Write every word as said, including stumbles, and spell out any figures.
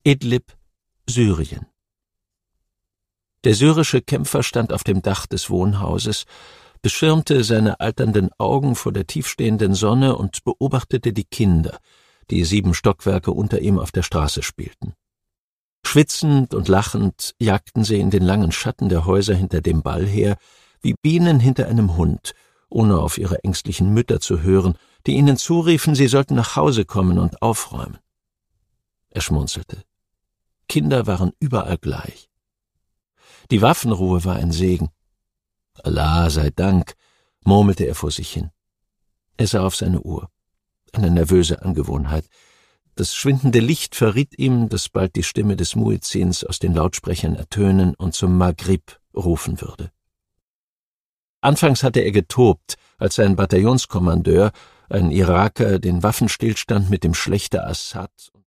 Idlib, Syrien. Der syrische Kämpfer stand auf dem Dach des Wohnhauses, beschirmte seine alternden Augen vor der tiefstehenden Sonne und beobachtete die Kinder, die sieben Stockwerke unter ihm auf der Straße spielten. Schwitzend und lachend jagten sie in den langen Schatten der Häuser hinter dem Ball her, wie Bienen hinter einem Hund, ohne auf ihre ängstlichen Mütter zu hören, die ihnen zuriefen, sie sollten nach Hause kommen und aufräumen. Er schmunzelte. Kinder waren überall gleich. Die Waffenruhe war ein Segen. Allah sei Dank, murmelte er vor sich hin. Er sah auf seine Uhr. Eine nervöse Angewohnheit. Das schwindende Licht verriet ihm, dass bald die Stimme des Muezzins aus den Lautsprechern ertönen und zum Maghrib rufen würde. Anfangs hatte er getobt, als sein Bataillonskommandeur, ein Iraker, den Waffenstillstand mit dem Schlächter Assad